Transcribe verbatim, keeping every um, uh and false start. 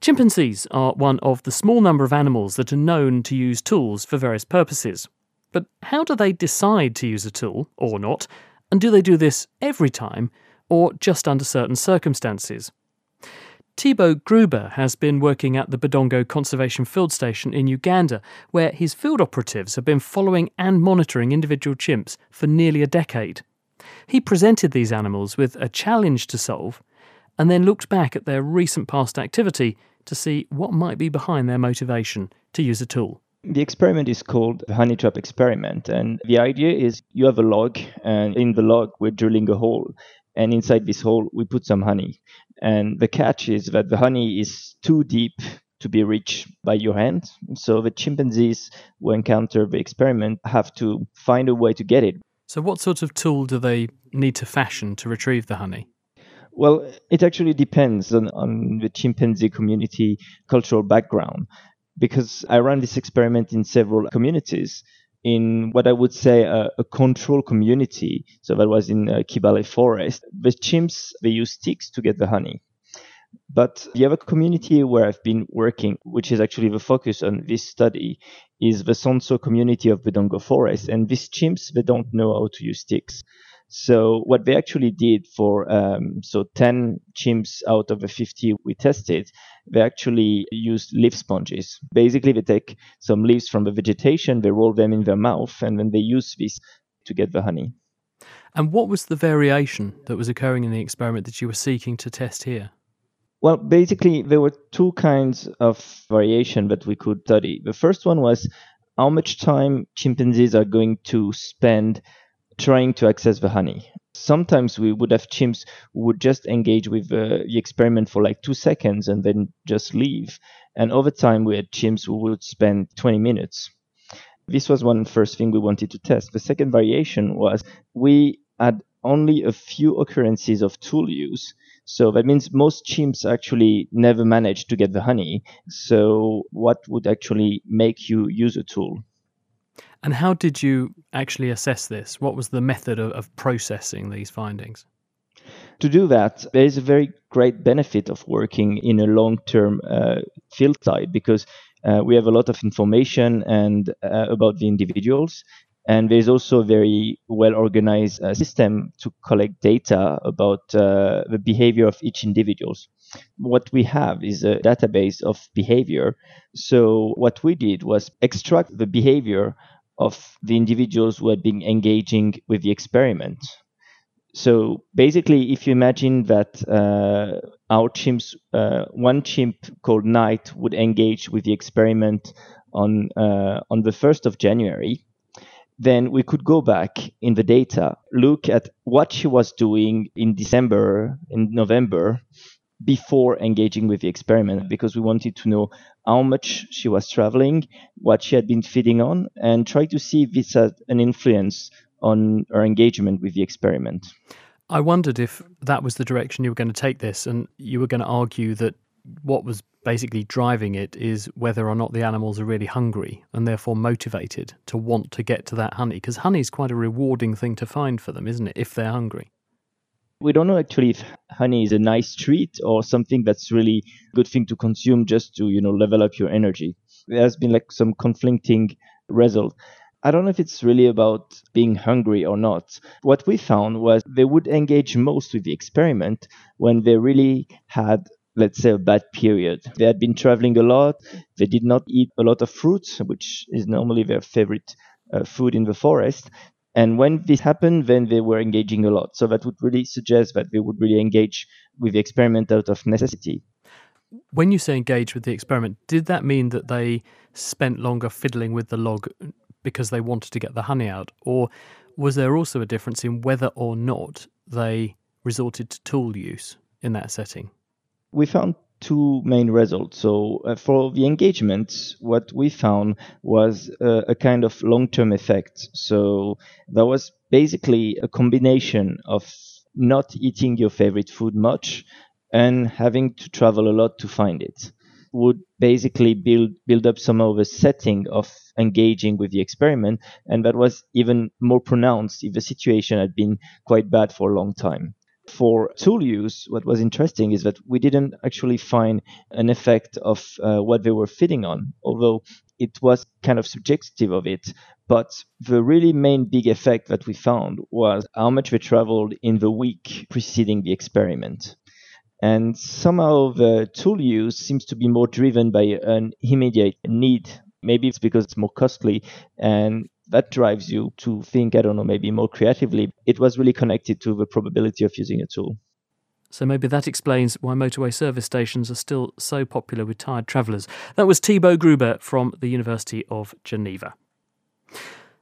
Chimpanzees are one of the small number of animals that are known to use tools for various purposes. But how do they decide to use a tool, or not? And do they do this every time, or just under certain circumstances? Thibaut Gruber has been working at the Budongo Conservation Field Station in Uganda, where his field operatives have been following and monitoring individual chimps for nearly a decade. He presented these animals with a challenge to solve, and then looked back at their recent past activity to see what might be behind their motivation to use a tool. The experiment is called the honey trap experiment, and the idea is you have a log, and in the log we're drilling a hole, and inside this hole we put some honey. And the catch is that the honey is too deep to be reached by your hand, so the chimpanzees who encounter the experiment have to find a way to get it. So what sort of tool do they need to fashion to retrieve the honey? Well, it actually depends on, on the chimpanzee community cultural background, because I ran this experiment in several communities. In what I would say a, a control community, so that was in uh, Kibale Forest, the chimps, they use sticks to get the honey. But the other community where I've been working, which is actually the focus on this study, is the Sonso community of Budongo Forest. And these chimps, they don't know how to use sticks. So what they actually did for, um, so ten chimps out of the fifty we tested, they actually used leaf sponges. Basically, they take some leaves from the vegetation, they roll them in their mouth, and then they use this to get the honey. And what was the variation that was occurring in the experiment that you were seeking to test here? Well, basically, there were two kinds of variation that we could study. The first one was how much time chimpanzees are going to spend trying to access the honey. Sometimes we would have chimps who would just engage with uh, the experiment for like two seconds and then just leave. And over time, we had chimps who would spend twenty minutes. This was one first thing we wanted to test. The second variation was we had only a few occurrences of tool use. So that means most chimps actually never managed to get the honey. So what would actually make you use a tool? And how did you actually assess this? What was the method of, of processing these findings? To do that, there is a very great benefit of working in a long-term uh, field site because uh, we have a lot of information and uh, about the individuals. And there's also a very well-organized uh, system to collect data about uh, the behavior of each individual. What we have is a database of behavior. So what we did was extract the behavior of the individuals who had been engaging with the experiment. So basically, if you imagine that uh, our chimps, uh, one chimp called Knight would engage with the experiment on uh, on the first of January, then we could go back in the data, look at what she was doing in December, in November, before engaging with the experiment, because we wanted to know how much she was traveling, what she had been feeding on, and try to see if this had an influence on her engagement with the experiment. I wondered if that was the direction you were going to take this, and you were going to argue that what was basically driving it is whether or not the animals are really hungry and therefore motivated to want to get to that honey, because honey is quite a rewarding thing to find for them, isn't it, if they're hungry? We don't know actually if honey is a nice treat or something that's really good thing to consume just to, you know, level up your energy. There has been like some conflicting result. I don't know if it's really about being hungry or not. What we found was they would engage most with the experiment when they really had, let's say, a bad period. They had been traveling a lot. They did not eat a lot of fruits, which is normally their favorite uh, food in the forest. And when this happened, then they were engaging a lot. So that would really suggest that they would really engage with the experiment out of necessity. When you say engage with the experiment, did that mean that they spent longer fiddling with the log because they wanted to get the honey out? Or was there also a difference in whether or not they resorted to tool use in that setting? We found two main results. So uh, for the engagement, what we found was uh, a kind of long-term effect. So that was basically a combination of not eating your favorite food much and having to travel a lot to find it. Would basically build build up some of a setting of engaging with the experiment, and that was even more pronounced if the situation had been quite bad for a long time. For tool use, what was interesting is that we didn't actually find an effect of uh, what they were fitting on, although it was kind of subjective of it. But the really main big effect that we found was how much they traveled in the week preceding the experiment. And somehow the tool use seems to be more driven by an immediate need. Maybe it's because it's more costly, and that drives you to think, I don't know, maybe more creatively. It was really connected to the probability of using a tool. So maybe that explains why motorway service stations are still so popular with tired travellers. That was Thibaut Gruber from the University of Geneva.